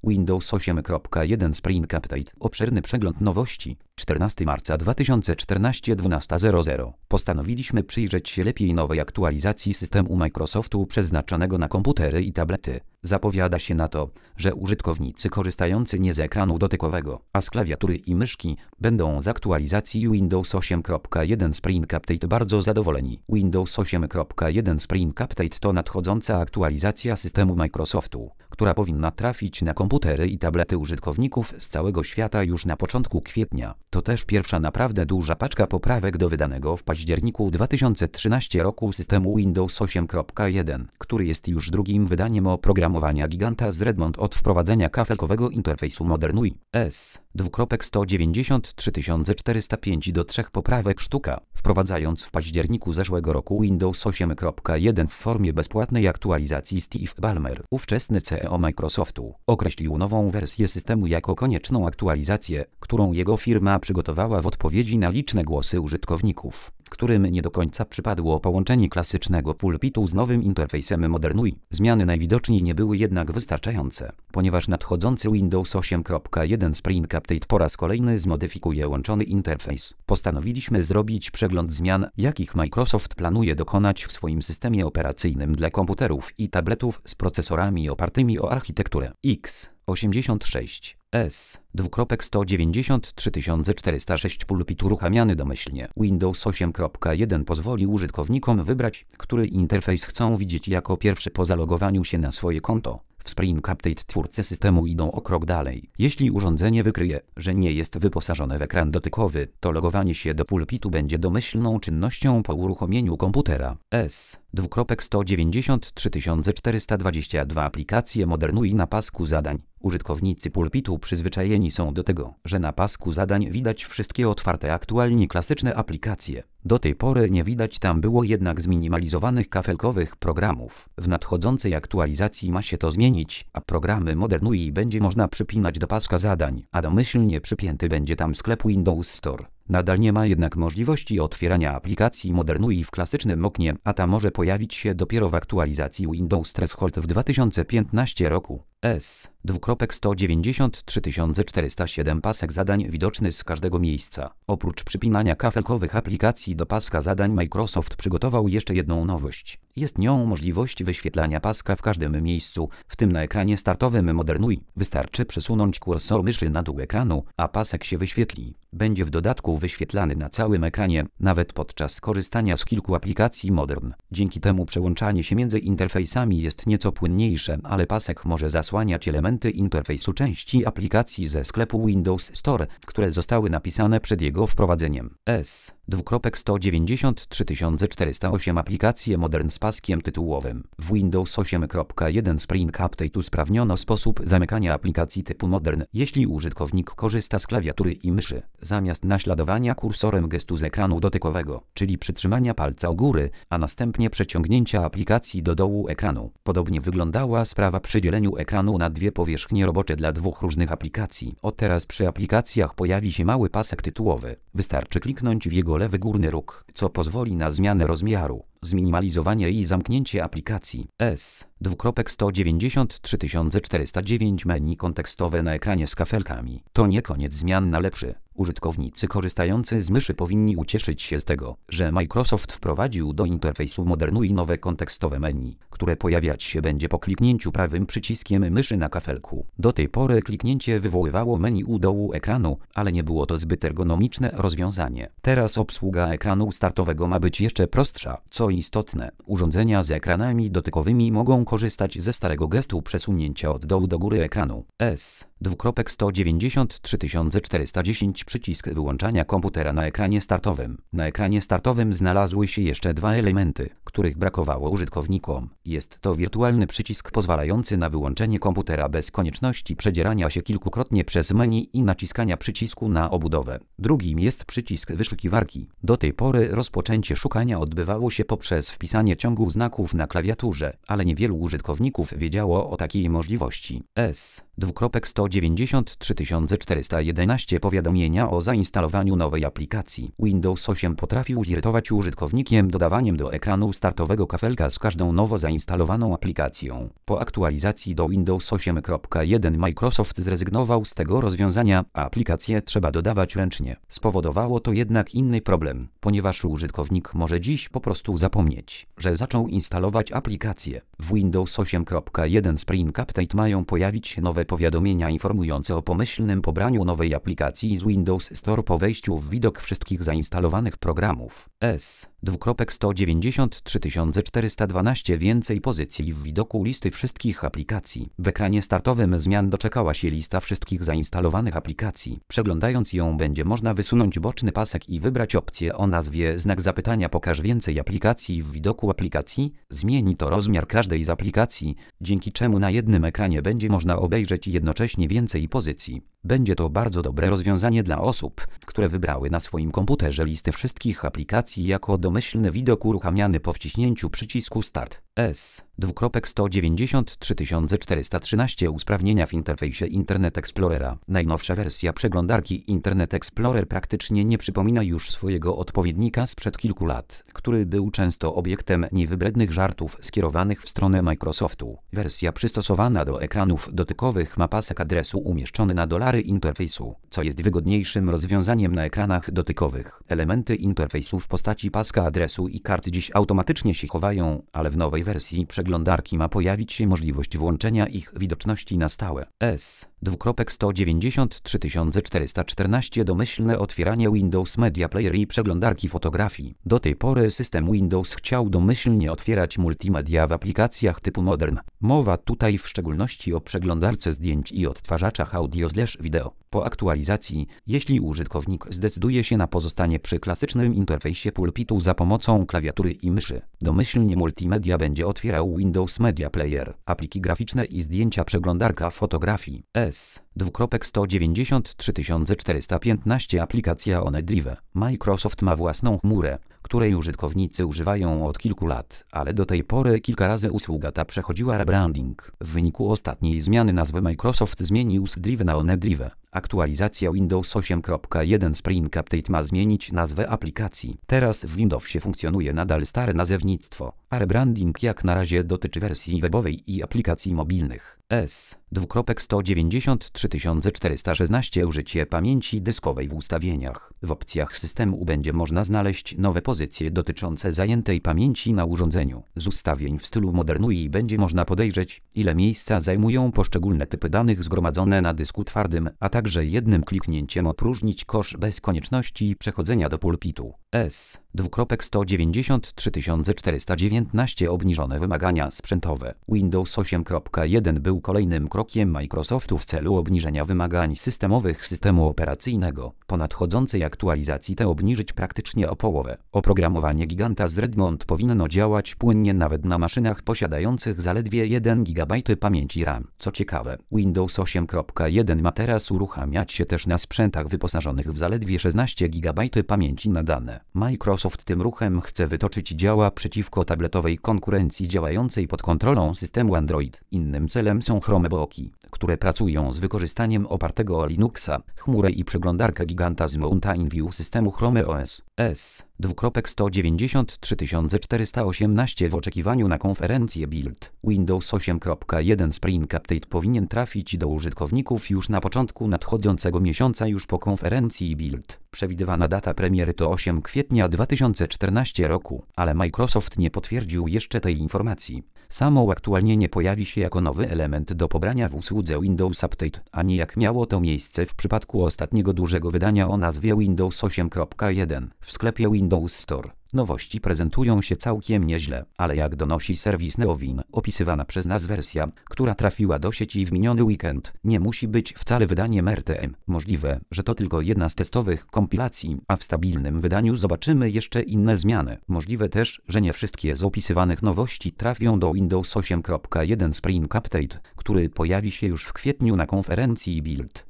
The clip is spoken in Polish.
Windows 8.1 Spring Update. Obszerny przegląd nowości. 14 marca 2014 12:00. Postanowiliśmy przyjrzeć się lepiej nowej aktualizacji systemu Microsoftu przeznaczonego na komputery i tablety. Zapowiada się na to, że użytkownicy korzystający nie z ekranu dotykowego, a z klawiatury i myszki, będą z aktualizacji Windows 8.1 Spring Update bardzo zadowoleni. Windows 8.1 Spring Update to nadchodząca aktualizacja systemu Microsoftu, która powinna trafić na komputery i tablety użytkowników z całego świata już na początku kwietnia. To też pierwsza naprawdę duża paczka poprawek do wydanego w październiku 2013 roku systemu Windows 8.1, który jest już drugim wydaniem oprogramowania giganta z Redmond od wprowadzenia kafelkowego interfejsu Modern UI S. 2.193.405 do 3 poprawek sztuka, wprowadzając w październiku zeszłego roku Windows 8.1 w formie bezpłatnej aktualizacji. Steve Ballmer, ówczesny CEO Microsoftu, określił nową wersję systemu jako konieczną aktualizację, którą jego firma przygotowała w odpowiedzi na liczne głosy użytkowników, którym nie do końca przypadło połączenie klasycznego pulpitu z nowym interfejsem Modern UI. Zmiany najwidoczniej nie były jednak wystarczające, ponieważ nadchodzący Windows 8.1 Spring Update po raz kolejny zmodyfikuje łączony interfejs. Postanowiliśmy zrobić przegląd zmian, jakich Microsoft planuje dokonać w swoim systemie operacyjnym dla komputerów i tabletów z procesorami opartymi o architekturę x86 S. 2.193.406 pulpit uruchamiany domyślnie. Windows 8.1 pozwoli użytkownikom wybrać, który interfejs chcą widzieć jako pierwszy po zalogowaniu się na swoje konto. W Spring Update twórcy systemu idą o krok dalej. Jeśli urządzenie wykryje, że nie jest wyposażone w ekran dotykowy, to logowanie się do pulpitu będzie domyślną czynnością po uruchomieniu komputera. S. 2.193.422 aplikacje Modern UI na pasku zadań. Użytkownicy pulpitu przyzwyczajeni są do tego, że na pasku zadań widać wszystkie otwarte aktualnie klasyczne aplikacje. Do tej pory nie widać tam było jednak zminimalizowanych kafelkowych programów. W nadchodzącej aktualizacji ma się to zmienić, a programy Modern UI będzie można przypinać do paska zadań, a domyślnie przypięty będzie tam sklep Windows Store. Nadal nie ma jednak możliwości otwierania aplikacji Modern UI w klasycznym oknie, a ta może pojawić się dopiero w aktualizacji Windows Threshold w 2015 roku. S. 2.193.407 pasek zadań widoczny z każdego miejsca. Oprócz przypinania kafelkowych aplikacji do paska zadań Microsoft przygotował jeszcze jedną nowość. Jest nią możliwość wyświetlania paska w każdym miejscu, w tym na ekranie startowym Modern UI. Wystarczy przesunąć kursor myszy na dół ekranu, a pasek się wyświetli. Będzie w dodatku wyświetlany na całym ekranie, nawet podczas korzystania z kilku aplikacji Modern. Dzięki temu przełączanie się między interfejsami jest nieco płynniejsze, ale pasek może zasłaniać elementy interfejsu części aplikacji ze sklepu Windows Store, które zostały napisane przed jego wprowadzeniem. S. 2.193.408 aplikacje Modern z paskiem tytułowym. W Windows 8.1 Spring Update usprawniono sposób zamykania aplikacji typu Modern, jeśli użytkownik korzysta z klawiatury i myszy, zamiast naśladowania kursorem gestu z ekranu dotykowego, czyli przytrzymania palca u góry, a następnie przeciągnięcia aplikacji do dołu ekranu. Podobnie wyglądała sprawa przy dzieleniu ekranu na dwie powierzchnie robocze dla dwóch różnych aplikacji. Od teraz przy aplikacjach pojawi się mały pasek tytułowy. Wystarczy kliknąć w jego lewy górny róg, co pozwoli na zmianę rozmiaru, zminimalizowanie i zamknięcie aplikacji. S. 2.193.409 menu kontekstowe na ekranie z kafelkami. To nie koniec zmian na lepszy. Użytkownicy korzystający z myszy powinni ucieszyć się z tego, że Microsoft wprowadził do interfejsu Modern UI nowe kontekstowe menu, które pojawiać się będzie po kliknięciu prawym przyciskiem myszy na kafelku. Do tej pory kliknięcie wywoływało menu u dołu ekranu, ale nie było to zbyt ergonomiczne rozwiązanie. Teraz obsługa ekranu startowego ma być jeszcze prostsza. Co istotne, urządzenia z ekranami dotykowymi mogą korzystać ze starego gestu przesunięcia od dołu do góry ekranu. S. 2.193.410 przycisk wyłączania komputera na ekranie startowym. Na ekranie startowym znalazły się jeszcze dwa elementy, których brakowało użytkownikom. Jest to wirtualny przycisk pozwalający na wyłączenie komputera bez konieczności przedzierania się kilkukrotnie przez menu i naciskania przycisku na obudowę. Drugim jest przycisk wyszukiwarki. Do tej pory rozpoczęcie szukania odbywało się poprzez wpisanie ciągu znaków na klawiaturze, ale niewielu użytkowników wiedziało o takiej możliwości. S. S:193411 powiadomienia o zainstalowaniu nowej aplikacji. Windows 8 potrafił zirytować użytkownikiem dodawaniem do ekranu startowego kafelka z każdą nowo zainstalowaną aplikacją. Po aktualizacji do Windows 8.1 Microsoft zrezygnował z tego rozwiązania, a aplikacje trzeba dodawać ręcznie. Spowodowało to jednak inny problem, ponieważ użytkownik może dziś po prostu zapomnieć, że zaczął instalować aplikację. W Windows 8.1 Spring Update mają pojawić się nowe powiadomienia informujące o pomyślnym pobraniu nowej aplikacji z Windows Store po wejściu w widok wszystkich zainstalowanych programów. S:193412 więcej pozycji w widoku listy wszystkich aplikacji. W ekranie startowym zmian doczekała się lista wszystkich zainstalowanych aplikacji. Przeglądając ją będzie można wysunąć boczny pasek i wybrać opcję o nazwie znak zapytania pokaż więcej aplikacji w widoku aplikacji. Zmieni to rozmiar każdej z aplikacji, dzięki czemu na jednym ekranie będzie można obejrzeć jednocześnie więcej pozycji. Będzie to bardzo dobre rozwiązanie dla osób, które wybrały na swoim komputerze listę wszystkich aplikacji jako domyślny widok uruchamiany po wciśnięciu przycisku Start. S:193413 usprawnienia w interfejsie Internet Explorera. Najnowsza wersja przeglądarki Internet Explorer praktycznie nie przypomina już swojego odpowiednika sprzed kilku lat, który był często obiektem niewybrednych żartów skierowanych w stronę Microsoftu. Wersja przystosowana do ekranów dotykowych ma pasek adresu umieszczony na dolary interfejsu, co jest wygodniejszym rozwiązaniem na ekranach dotykowych. Elementy interfejsu w postaci paska adresu i kart dziś automatycznie się chowają, ale w nowej wersji przeglądarki ma pojawić się możliwość włączenia ich widoczności na stałe. S:193414 domyślne otwieranie Windows Media Player i przeglądarki fotografii. Do tej pory system Windows chciał domyślnie otwierać multimedia w aplikacjach typu Modern. Mowa tutaj w szczególności o przeglądarce zdjęć i odtwarzaczach audio/wideo. Po aktualizacji, jeśli użytkownik zdecyduje się na pozostanie przy klasycznym interfejsie pulpitu za pomocą klawiatury i myszy, domyślnie multimedia będzie otwierał Windows Media Player, apliki graficzne i zdjęcia przeglądarka fotografii. S:193415 aplikacja OneDrive. Microsoft ma własną chmurę, której użytkownicy używają od kilku lat, ale do tej pory kilka razy usługa ta przechodziła rebranding. W wyniku ostatniej zmiany nazwy Microsoft zmienił z Drive na OneDrive. Aktualizacja Windows 8.1 Spring Update ma zmienić nazwę aplikacji. Teraz w Windowsie funkcjonuje nadal stare nazewnictwo, a rebranding jak na razie dotyczy wersji webowej i aplikacji mobilnych. S:193416 użycie pamięci dyskowej w ustawieniach. W opcjach systemu będzie można znaleźć nowe pozycje dotyczące zajętej pamięci na urządzeniu. Z ustawień w stylu modernu i będzie można podejrzeć, ile miejsca zajmują poszczególne typy danych zgromadzone na dysku twardym, a także jednym kliknięciem opróżnić kosz bez konieczności przechodzenia do pulpitu. S:193419 obniżone wymagania sprzętowe. Windows 8.1 był kolejnym krokiem Microsoftu w celu obniżenia wymagań systemowych systemu operacyjnego. Po nadchodzącej aktualizacji te obniżyć praktycznie o połowę. Oprogramowanie giganta z Redmond powinno działać płynnie nawet na maszynach posiadających zaledwie 1 GB pamięci RAM. Co ciekawe, Windows 8.1 ma teraz uruchamiać się też na sprzętach wyposażonych w zaledwie 16 GB pamięci na dane. Microsoft tym ruchem chce wytoczyć działa przeciwko tabletowej konkurencji działającej pod kontrolą systemu Android. Innym celem są Chromebooki, które pracują z wykorzystaniem opartego o Linuxa, chmurę i przeglądarkę giganta z Mountain View systemu Chrome OS. S:193418 w oczekiwaniu na konferencję Build. Windows 8.1 Spring Update powinien trafić do użytkowników już na początku nadchodzącego miesiąca już po konferencji Build. Przewidywana data premiery to 8 kwietnia 2014 roku, ale Microsoft nie potwierdził jeszcze tej informacji. Samo uaktualnienie pojawi się jako nowy element do pobrania w usłudze Windows Update, a nie jak miało to miejsce w przypadku ostatniego dużego wydania o nazwie Windows 8.1 w sklepie Windows Store. Nowości prezentują się całkiem nieźle, ale jak donosi serwis Neowin, opisywana przez nas wersja, która trafiła do sieci w miniony weekend, nie musi być wcale wydaniem RTM. Możliwe, że to tylko jedna z testowych kompilacji, a w stabilnym wydaniu zobaczymy jeszcze inne zmiany. Możliwe też, że nie wszystkie z opisywanych nowości trafią do Windows 8.1 Spring Update, który pojawi się już w kwietniu na konferencji Build.